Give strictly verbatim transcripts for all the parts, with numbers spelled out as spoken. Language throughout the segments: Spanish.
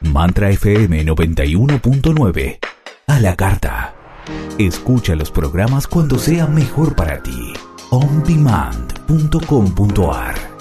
Mantra F M noventa y uno punto nueve. A la carta. Escucha los programas cuando sea mejor para ti. on demand punto com punto a r.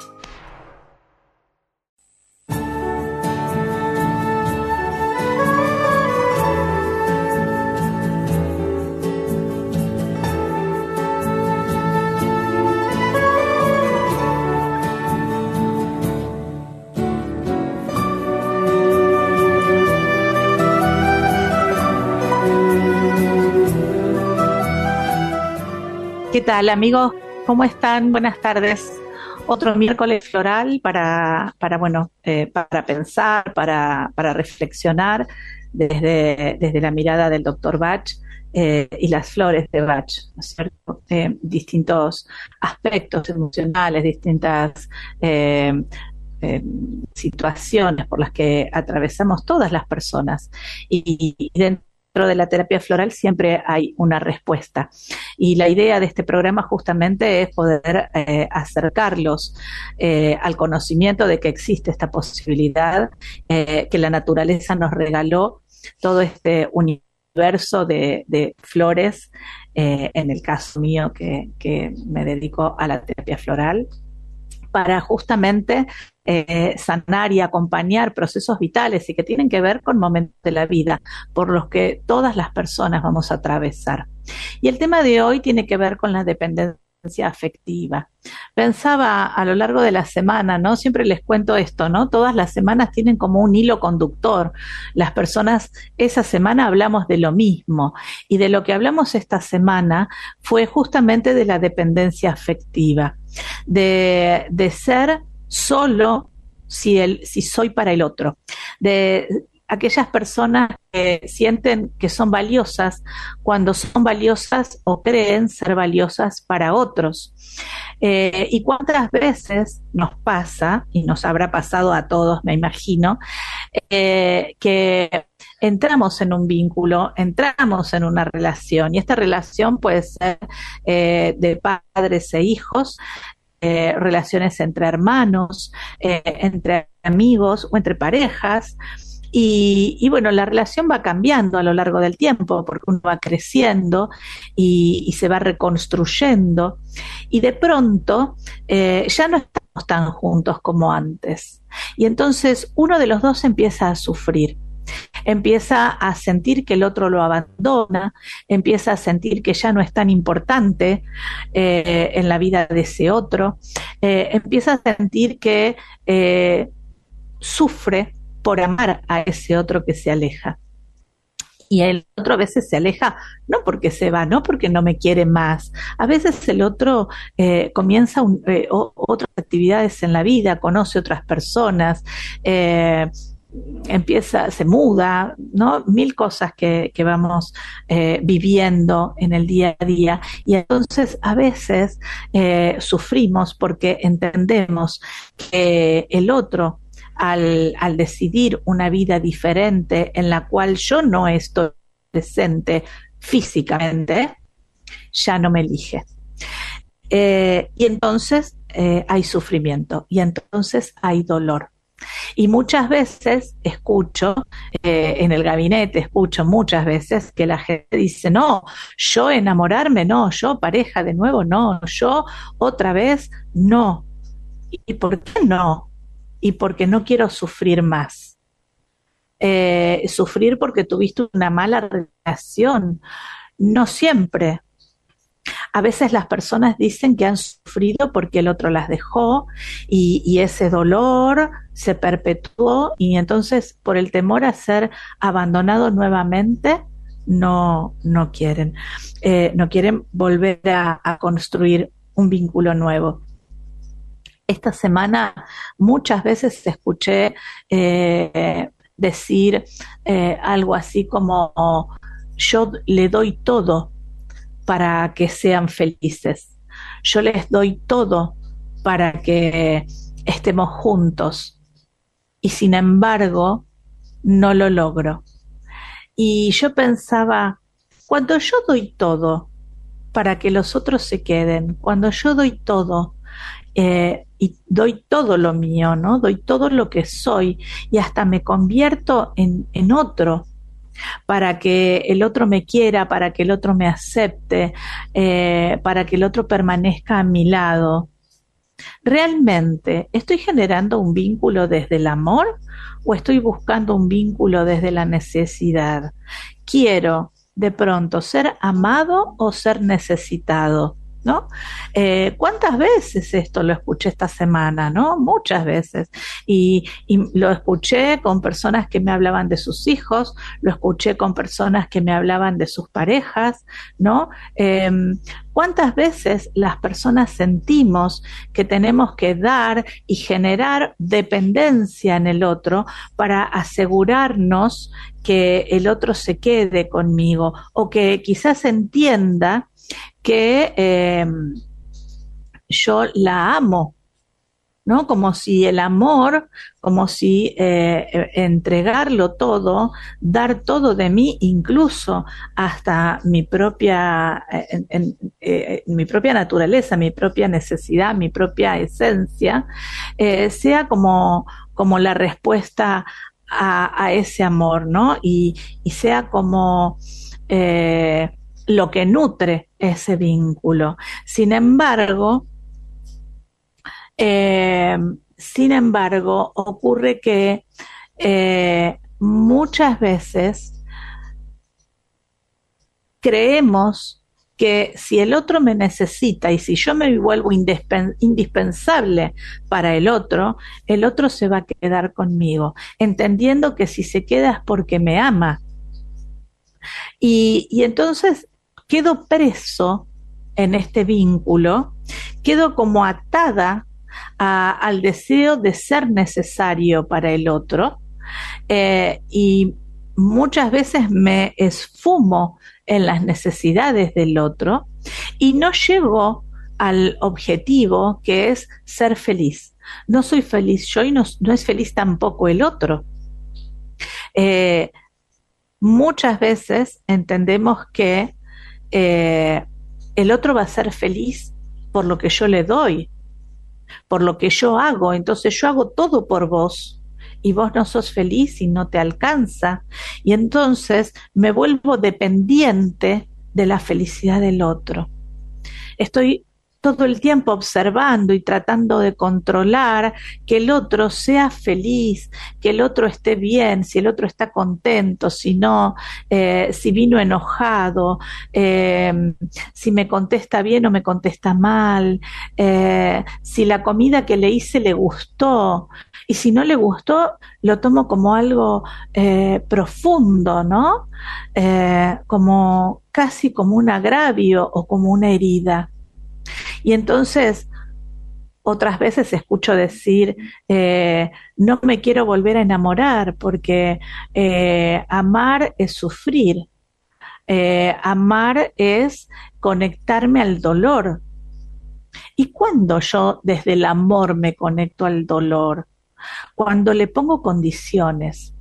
¿Qué tal, amigos? ¿Cómo están? Buenas tardes. Otro miércoles floral para, para bueno, eh, para pensar, para, para reflexionar desde, desde la mirada del doctor Bach eh, y las flores de Bach, ¿no es cierto? Eh, distintos aspectos emocionales, distintas eh, eh, situaciones por las que atravesamos todas las personas. Y, y dentro de la terapia floral siempre hay una respuesta. Y la idea de este programa justamente es poder eh, acercarlos eh, al conocimiento de que existe esta posibilidad, eh, que la naturaleza nos regaló todo este universo de, de flores, eh, en el caso mío que, que me dedico a la terapia floral, para justamente eh, sanar y acompañar procesos vitales y que tienen que ver con momentos de la vida por los que todas las personas vamos a atravesar. Y el tema de hoy tiene que ver con la dependencia afectiva. Pensaba a lo largo de la semana, ¿no? Siempre les cuento esto, ¿no? Todas las semanas tienen como un hilo conductor. Las personas, esa semana hablamos de lo mismo, y de lo que hablamos esta semana fue justamente de la dependencia afectiva, de, de ser solo si, el, si soy para el otro, de aquellas personas que sienten que son valiosas cuando son valiosas o creen ser valiosas para otros. Eh, y cuántas veces nos pasa, y nos habrá pasado a todos, me imagino, eh, que entramos en un vínculo, entramos en una relación, y esta relación puede ser eh, de padres e hijos, Eh, relaciones entre hermanos, eh, entre amigos o entre parejas. Y, y bueno, la relación va cambiando a lo largo del tiempo porque uno va creciendo y, y se va reconstruyendo, y de pronto eh, ya no estamos tan juntos como antes, y entonces uno de los dos empieza a sufrir. Empieza a sentir que el otro lo abandona, empieza a sentir que ya no es tan importante eh, en la vida de ese otro, eh, empieza a sentir que eh, sufre por amar a ese otro que se aleja. Y el otro a veces se aleja no porque se va, no porque no me quiere más. A veces el otro eh, comienza un, eh, o, otras actividades en la vida, conoce otras personas, eh, empieza, se muda, ¿no? Mil cosas que, que vamos eh, viviendo en el día a día, y entonces a veces eh, sufrimos porque entendemos que el otro, al, al decidir una vida diferente en la cual yo no estoy presente físicamente, ya no me elige. Eh, y entonces eh, hay sufrimiento, y entonces hay dolor. Y muchas veces escucho, eh, en el gabinete escucho muchas veces que la gente dice, no, yo enamorarme, no, yo pareja de nuevo, no, yo otra vez, no. ¿Y por qué no? Y porque no quiero sufrir más. Eh, sufrir porque tuviste una mala relación. No siempre. A veces las personas dicen que han sufrido porque el otro las dejó, y, y ese dolor se perpetuó, y entonces por el temor a ser abandonado nuevamente no, no quieren, eh, no quieren volver a, a construir un vínculo nuevo. Esta semana muchas veces escuché eh, decir eh, algo así como, yo le doy todo para que sean felices. Yo les doy todo para que estemos juntos, y sin embargo no lo logro. Y yo pensaba, cuando yo doy todo para que los otros se queden, cuando yo doy todo eh, y doy todo lo mío, ¿no? Doy todo lo que soy y hasta me convierto en, en otro para que el otro me quiera, para que el otro me acepte, eh, para que el otro permanezca a mi lado. ¿Realmente estoy generando un vínculo desde el amor o estoy buscando un vínculo desde la necesidad? Quiero de pronto ser amado o ser necesitado, ¿no? Eh, ¿Cuántas veces esto lo escuché esta semana, ¿no? Muchas veces. Y, y lo escuché con personas que me hablaban de sus hijos, lo escuché con personas que me hablaban de sus parejas, ¿no? Eh, ¿Cuántas veces las personas sentimos que tenemos que dar y generar dependencia en el otro para asegurarnos que el otro se quede conmigo o que quizás entienda que eh, yo la amo, ¿no? Como si el amor, como si eh, entregarlo todo, dar todo de mí, incluso hasta mi propia, en, en, eh, mi propia naturaleza, mi propia necesidad, mi propia esencia, eh, sea como, como la respuesta a, a ese amor, ¿no? Y, y sea como eh, lo que nutre ese vínculo. Sin embargo, eh, sin embargo, ocurre que eh, muchas veces creemos que si el otro me necesita y si yo me vuelvo indispensable para el otro, el otro se va a quedar conmigo, entendiendo que si se queda es porque me ama. Y, y entonces quedo preso en este vínculo, quedo como atada a, al deseo de ser necesario para el otro, eh, y muchas veces me esfumo en las necesidades del otro y no llego al objetivo, que es ser feliz. No soy feliz yo y no, no es feliz tampoco el otro. Eh, muchas veces entendemos que eh, el otro va a ser feliz por lo que yo le doy, por lo que yo hago. Entonces yo hago todo por vos y vos no sos feliz y no te alcanza. Y entonces me vuelvo dependiente de la felicidad del otro. Estoy todo el tiempo observando y tratando de controlar que el otro sea feliz, que el otro esté bien, si el otro está contento, si no, eh, si vino enojado, eh, si me contesta bien o me contesta mal, eh, si la comida que le hice le gustó, y si no le gustó, lo tomo como algo eh, profundo, ¿no? Eh, como casi como un agravio o como una herida. Y entonces otras veces escucho decir, eh, no me quiero volver a enamorar porque eh, amar es sufrir, eh, amar es conectarme al dolor. ¿Y cuándo yo desde el amor me conecto al dolor? Cuando le pongo condiciones,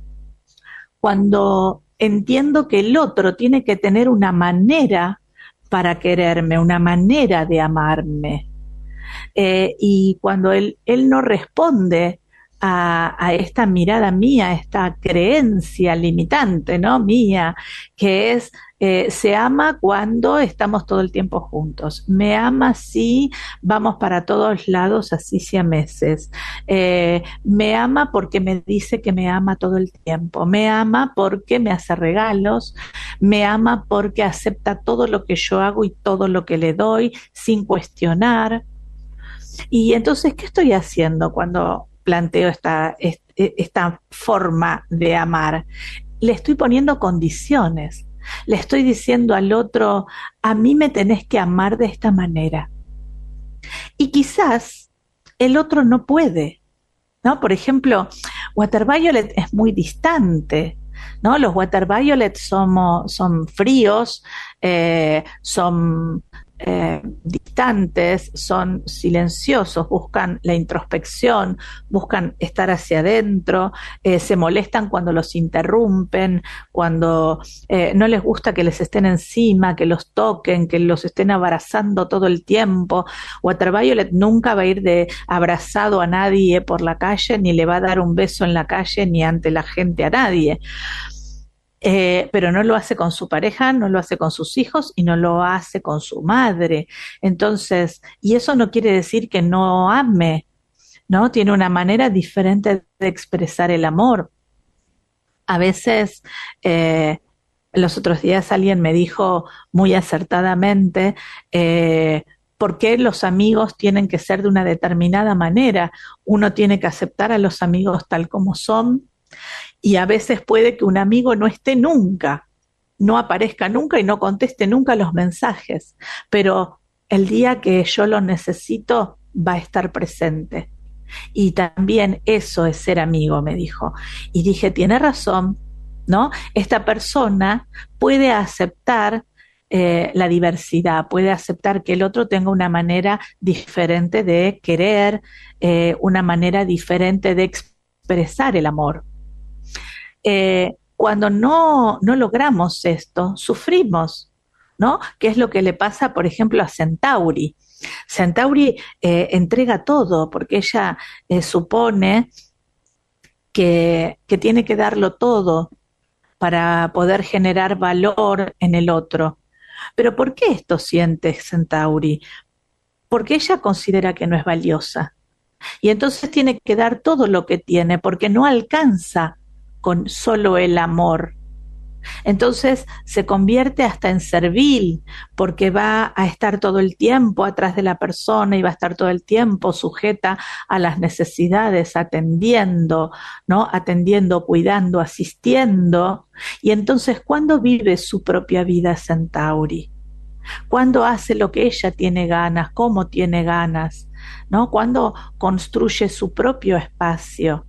cuando entiendo que el otro tiene que tener una manera para quererme, una manera de amarme. Eh, y cuando él, él no responde a, a esta mirada mía, a esta creencia limitante, ¿no? Mía, que es, eh, se ama cuando estamos todo el tiempo juntos. Me ama si vamos para todos lados así siameses. Eh, me ama porque me dice que me ama todo el tiempo. Me ama porque me hace regalos. Me ama porque acepta todo lo que yo hago y todo lo que le doy sin cuestionar. Y entonces, ¿qué estoy haciendo cuando planteo esta, esta forma de amar? Le estoy poniendo condiciones. Le estoy diciendo al otro, a mí me tenés que amar de esta manera. Y quizás el otro no puede, ¿no? Por ejemplo, Water Violet es muy distante, ¿no? Los Water Violet somos, son fríos, eh, son eh, distantes, son silenciosos, buscan la introspección, buscan estar hacia adentro, eh, se molestan cuando los interrumpen, cuando eh, no les gusta que les estén encima, que los toquen, que los estén abrazando todo el tiempo. Ultraviolet nunca va a ir de abrazado a nadie por la calle, ni le va a dar un beso en la calle, ni ante la gente a nadie. Eh, pero no lo hace con su pareja, no lo hace con sus hijos y no lo hace con su madre. Entonces, y eso no quiere decir que no ame, ¿no? Tiene una manera diferente de expresar el amor. A veces, eh, los otros días alguien me dijo muy acertadamente, eh, ¿por qué los amigos tienen que ser de una determinada manera? Uno tiene que aceptar a los amigos tal como son. Y a veces puede que un amigo no esté nunca, no aparezca nunca y no conteste nunca los mensajes, pero el día que yo lo necesito va a estar presente. Y también eso es ser amigo, me dijo. Y dije, tiene razón, ¿no? Esta persona puede aceptar eh, la diversidad, puede aceptar que el otro tenga una manera diferente de querer, eh, una manera diferente de expresar el amor. Eh, cuando no, no logramos esto, sufrimos, ¿no? ¿Qué es lo que le pasa, por ejemplo, a Centauri? Centauri eh, entrega todo porque ella eh, supone que, que tiene que darlo todo para poder generar valor en el otro. Pero ¿por qué esto siente Centauri? Porque ella considera que no es valiosa. Y entonces tiene que dar todo lo que tiene porque no alcanza con solo el amor. Entonces se convierte hasta en servil, porque va a estar todo el tiempo atrás de la persona y va a estar todo el tiempo sujeta a las necesidades, atendiendo, ¿no? Atendiendo, cuidando, asistiendo. Y entonces, ¿cuándo vive su propia vida Centauri? ¿Cuándo hace lo que ella tiene ganas? ¿Cómo tiene ganas? ¿No? ¿Cuándo construye su propio espacio?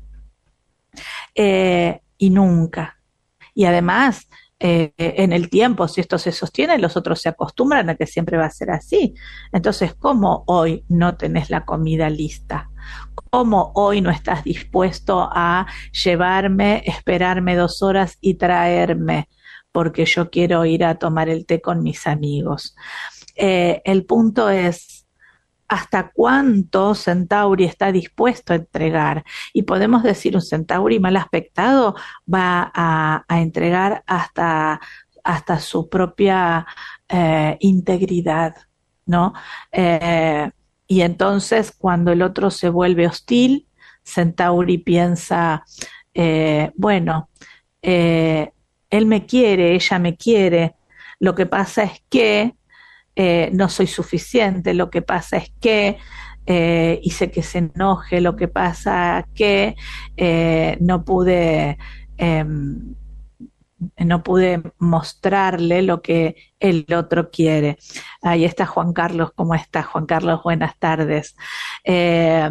Eh, y nunca. Y además, eh, en el tiempo, si esto se sostiene, los otros se acostumbran a que siempre va a ser así. Entonces, ¿cómo hoy no tenés la comida lista? ¿Cómo hoy no estás dispuesto a llevarme, esperarme dos horas y traerme? Porque yo quiero ir a tomar el té con mis amigos. Eh, el punto es, ¿hasta cuánto Centauri está dispuesto a entregar? Y podemos decir, un Centauri mal aspectado va a, a entregar hasta, hasta su propia eh, integridad, ¿no? Eh, y entonces, cuando el otro se vuelve hostil, Centauri piensa, eh, bueno, eh, él me quiere, ella me quiere, lo que pasa es que Eh, no soy suficiente, lo que pasa es que eh, hice que se enoje, lo que pasa que eh, no pude eh, no pude mostrarle lo que el otro quiere. Ahí está Juan Carlos, ¿cómo está Juan Carlos? Buenas tardes. Eh,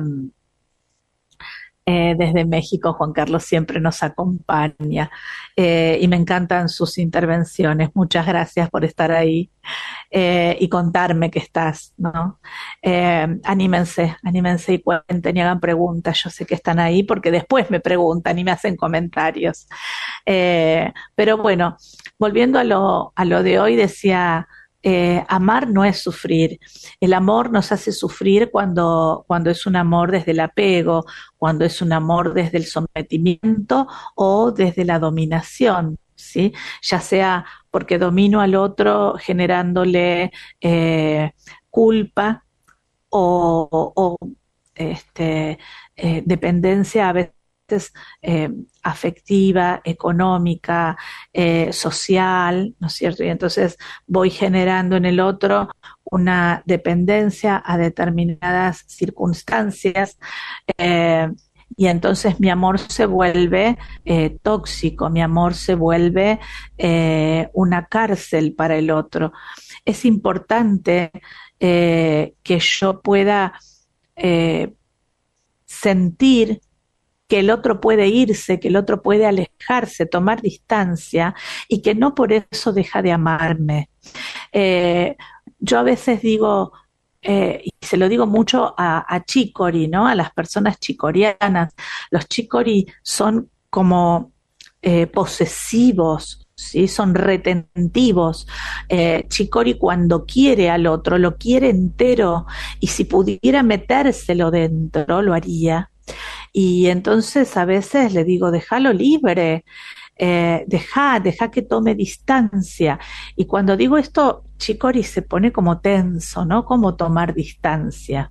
Eh, desde México, Juan Carlos siempre nos acompaña eh, y me encantan sus intervenciones. Muchas gracias por estar ahí eh, y contarme que estás, ¿no? Eh, anímense, anímense y cuenten y hagan preguntas. Yo sé que están ahí porque después me preguntan y me hacen comentarios. Eh, pero bueno, volviendo a lo, a lo de hoy, decía... Eh, amar no es sufrir. El amor nos hace sufrir cuando, cuando es un amor desde el apego, cuando es un amor desde el sometimiento o desde la dominación, ¿sí? Ya sea porque domino al otro generándole eh, culpa o, o, o este, eh, dependencia a veces eh, afectiva, económica, eh, social, ¿no es cierto? Y entonces voy generando en el otro una dependencia a determinadas circunstancias eh, y entonces mi amor se vuelve eh, tóxico, mi amor se vuelve eh, una cárcel para el otro. Es importante eh, que yo pueda eh, sentir que el otro puede irse, que el otro puede alejarse, tomar distancia y que no por eso deja de amarme. Eh, yo a veces digo, eh, y se lo digo mucho a, a chicory, ¿no? A las personas chicorianas. Los chicory son como eh, posesivos, ¿sí? Son retentivos. Eh, chicory cuando quiere al otro, lo quiere entero, y si pudiera metérselo dentro, lo haría. Y entonces a veces le digo, déjalo libre, eh, deja, deja que tome distancia. Y cuando digo esto, Chicori se pone como tenso, ¿no? Como tomar distancia.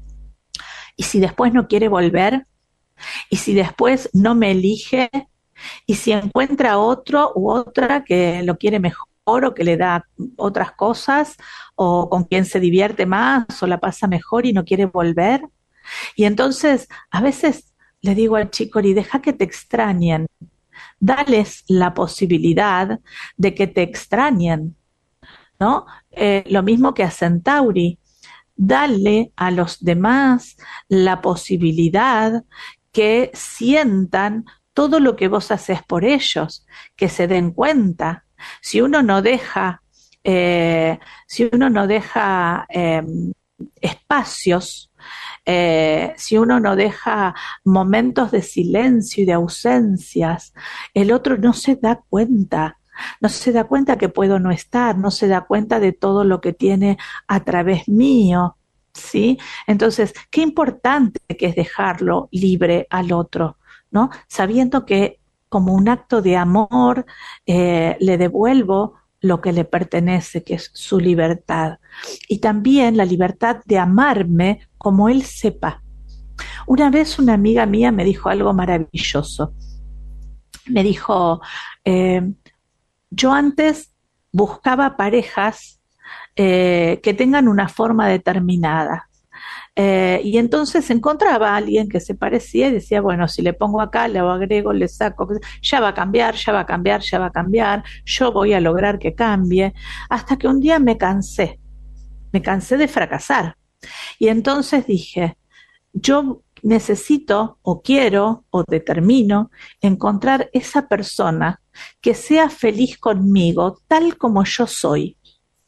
Y si después no quiere volver, y si después no me elige, y si encuentra otro u otra que lo quiere mejor o que le da otras cosas, o con quien se divierte más o la pasa mejor y no quiere volver. Y entonces a veces le digo al Chicori, deja que te extrañen, dales la posibilidad de que te extrañen, ¿no? Eh, lo mismo que a Centauri, dale a los demás la posibilidad que sientan todo lo que vos haces por ellos, que se den cuenta. Si uno no deja, eh, si uno no deja eh, espacios, eh, si uno no deja momentos de silencio y de ausencias, el otro no se da cuenta, no se da cuenta que puedo no estar, no se da cuenta de todo lo que tiene a través mío, ¿sí? Entonces, qué importante que es dejarlo libre al otro, ¿no? Sabiendo que como un acto de amor eh, le devuelvo lo que le pertenece, que es su libertad. Y también la libertad de amarme como él sepa. Una vez una amiga mía me dijo algo maravilloso. Me dijo, eh, yo antes buscaba parejas eh, que tengan una forma determinada. Eh, y entonces encontraba a alguien que se parecía y decía, bueno, si le pongo acá, le agrego, le saco, ya va a cambiar, ya va a cambiar, ya va a cambiar, yo voy a lograr que cambie, hasta que un día me cansé, me cansé de fracasar. Y entonces dije, yo necesito o quiero o determino encontrar esa persona que sea feliz conmigo tal como yo soy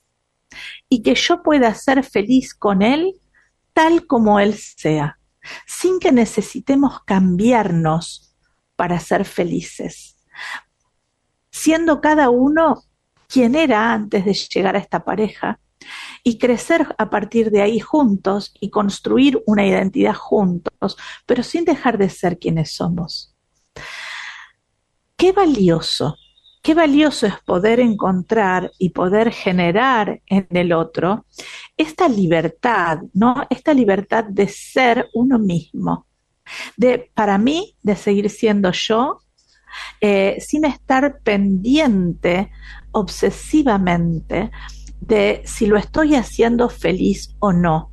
y que yo pueda ser feliz con él tal como él sea, sin que necesitemos cambiarnos para ser felices, siendo cada uno quien era antes de llegar a esta pareja y crecer a partir de ahí juntos y construir una identidad juntos, pero sin dejar de ser quienes somos. Qué valioso, qué valioso es poder encontrar y poder generar en el otro esta libertad, ¿no? Esta libertad de ser uno mismo, de, para mí, de seguir siendo yo, eh, sin estar pendiente obsesivamente de si lo estoy haciendo feliz o no.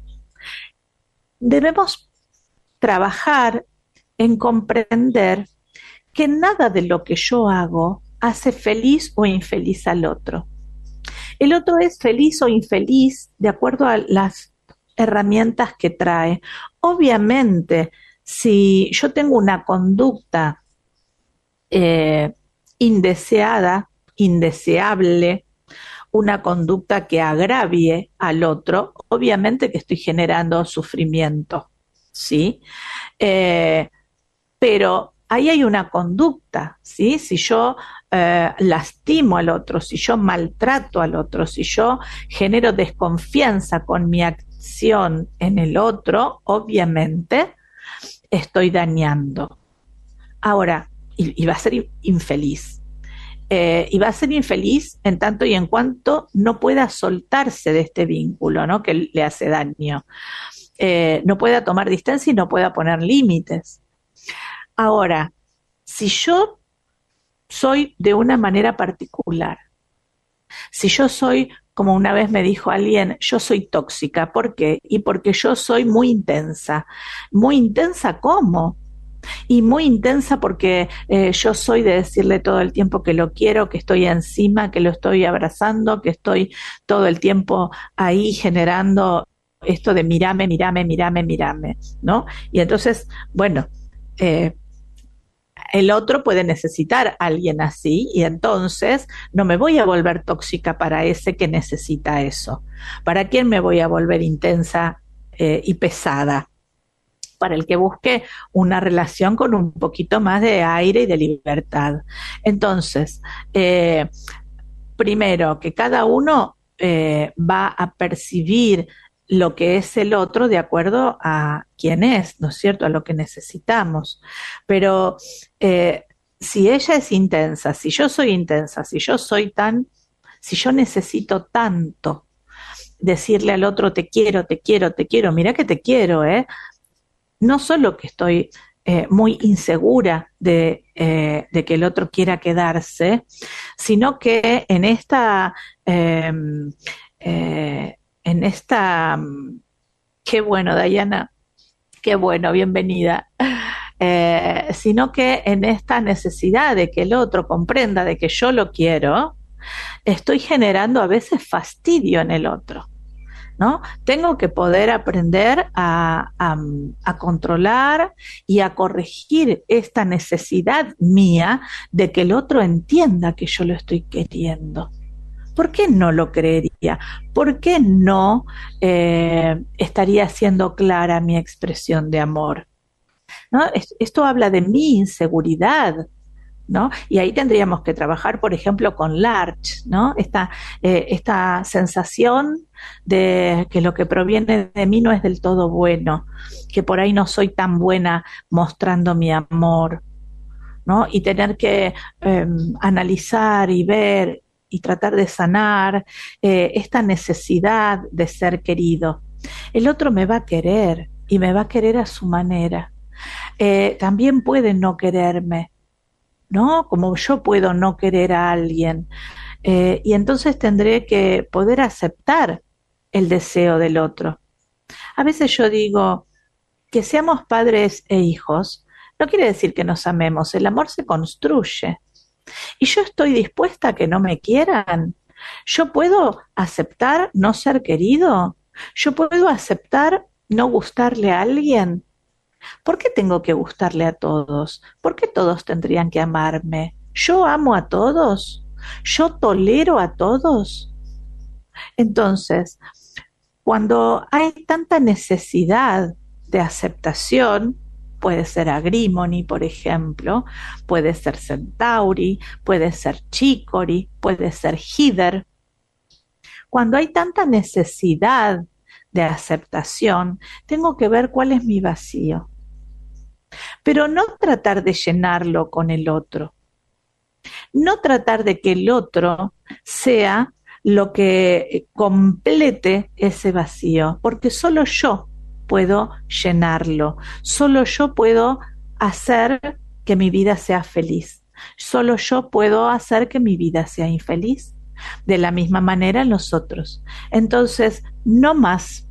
Debemos trabajar en comprender que nada de lo que yo hago hace feliz o infeliz al otro. El otro es feliz o infeliz de acuerdo a las herramientas que trae. Obviamente, si yo tengo una conducta eh, indeseada, indeseable, una conducta que agravie al otro, obviamente que estoy generando sufrimiento, ¿sí? Eh, pero ahí hay una conducta, ¿sí? Si yo eh, lastimo al otro, si yo maltrato al otro, si yo genero desconfianza con mi acción en el otro, obviamente estoy dañando. Ahora, y, y va a ser infeliz. Eh, y va a ser infeliz en tanto y en cuanto no pueda soltarse de este vínculo, ¿no? Que le hace daño. Eh, no pueda tomar distancia y no pueda poner límites. Ahora, si yo soy de una manera particular, si yo soy, como una vez me dijo alguien, yo soy tóxica, ¿por qué? Y porque yo soy muy intensa. ¿Muy intensa cómo? Y muy intensa porque eh, yo soy de decirle todo el tiempo que lo quiero, que estoy encima, que lo estoy abrazando, que estoy todo el tiempo ahí generando esto de mirame, mirame, mirame, mirame, ¿no? Y entonces, bueno, eh, El otro puede necesitar a alguien así y entonces no me voy a volver tóxica para ese que necesita eso. ¿Para quién me voy a volver intensa eh, y pesada? Para el que busque una relación con un poquito más de aire y de libertad. Entonces, eh, primero, que cada uno eh, va a percibir lo que es el otro de acuerdo a quién es, ¿no es cierto?, a lo que necesitamos. Pero eh, si ella es intensa, si yo soy intensa, si yo soy tan, si yo necesito tanto decirle al otro te quiero, te quiero, te quiero, mira que te quiero, ¿eh? No solo que estoy eh, muy insegura de, eh, de que el otro quiera quedarse, sino que en esta, eh, eh, en esta, qué bueno, Dayana, qué bueno, bienvenida, eh, sino que en esta necesidad de que el otro comprenda de que yo lo quiero, estoy generando a veces fastidio en el otro. ¿No? Tengo que poder aprender a, a, a controlar y a corregir esta necesidad mía de que el otro entienda que yo lo estoy queriendo. ¿Por qué no lo creería? ¿Por qué no eh, estaría siendo clara mi expresión de amor? ¿No? Esto habla de mi inseguridad, ¿no? Y ahí tendríamos que trabajar, por ejemplo, con Larch, ¿no? Esta, eh, esta sensación de que lo que proviene de mí no es del todo bueno, que por ahí no soy tan buena mostrando mi amor, ¿no? Y tener que eh, analizar y ver y tratar de sanar eh, esta necesidad de ser querido. El otro me va a querer y me va a querer a su manera. Eh, también puede no quererme, ¿no? Como yo puedo no querer a alguien. Eh, y entonces tendré que poder aceptar el deseo del otro. A veces yo digo que seamos padres e hijos no quiere decir que nos amemos, el amor se construye. Y yo estoy dispuesta a que no me quieran. Yo puedo aceptar no ser querido. Yo puedo aceptar no gustarle a alguien. ¿Por qué tengo que gustarle a todos? ¿Por qué todos tendrían que amarme? ¿Yo amo a todos? ¿Yo tolero a todos? Entonces, cuando hay tanta necesidad de aceptación, puede ser Agrimony, por ejemplo, puede ser Centauri, puede ser Chicory, puede ser Heather. Cuando hay tanta necesidad de aceptación, tengo que ver cuál es mi vacío. Pero no tratar de llenarlo con el otro. No tratar de que el otro sea lo que complete ese vacío, porque solo yo puedo llenarlo, solo yo puedo hacer que mi vida sea feliz, solo yo puedo hacer que mi vida sea infeliz. De la misma manera los otros. Entonces, no más,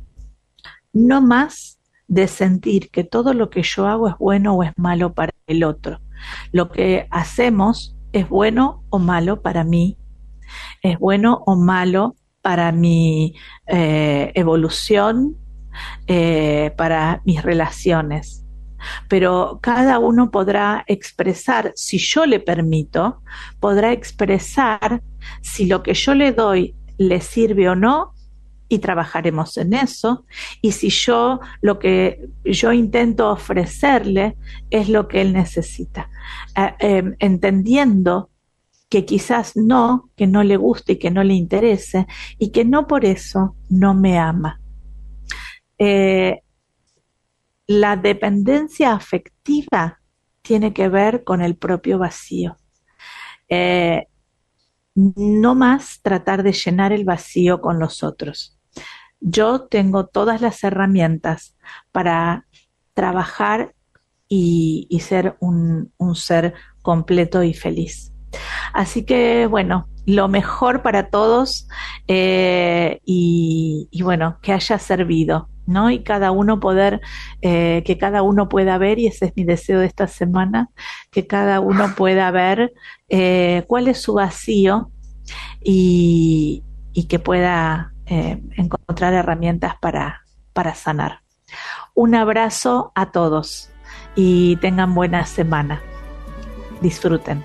no más de sentir que todo lo que yo hago es bueno o es malo para el otro. Lo que hacemos es bueno o malo para mí, es bueno o malo para mi eh, evolución, eh, para mis relaciones. Pero cada uno podrá expresar, si yo le permito, podrá expresar si lo que yo le doy le sirve o no, y trabajaremos en eso. Y si yo lo que yo intento ofrecerle es lo que él necesita, eh, eh, entendiendo que quizás no, que no le guste y que no le interese, y que no por eso no me ama. Eh, la dependencia afectiva tiene que ver con el propio vacío. Eh, no más tratar de llenar el vacío con los otros. Yo tengo todas las herramientas para trabajar y, y ser un, un ser completo y feliz. Así que, bueno, lo mejor para todos eh, y, y, bueno, que haya servido, ¿no? Y cada uno poder, eh, que cada uno pueda ver, y ese es mi deseo de esta semana, que cada uno pueda ver eh, cuál es su vacío y, y que pueda eh, encontrar herramientas para, para sanar. Un abrazo a todos y tengan buena semana. Disfruten.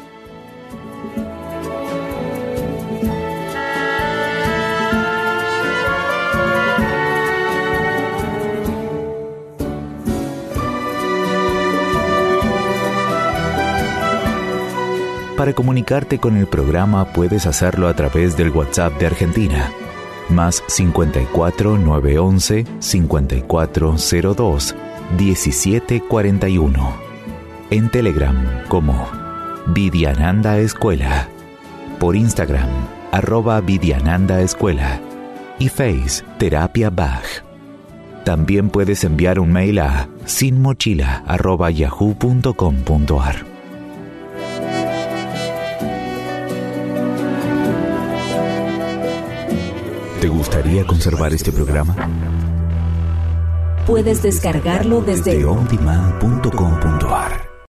Para comunicarte con el programa puedes hacerlo a través del WhatsApp de Argentina, más cincuenta y cuatro, nueve once, cincuenta y cuatro cero dos, diecisiete cuarenta y uno. En Telegram como Vidyananda Escuela, por Instagram arroba Vidyananda Escuela y Face Terapia Bach. También puedes enviar un mail a sinmochila arroba yahoo punto com punto ar. ¿Te gustaría conservar este programa? Puedes descargarlo desde desde on demand punto com punto ar.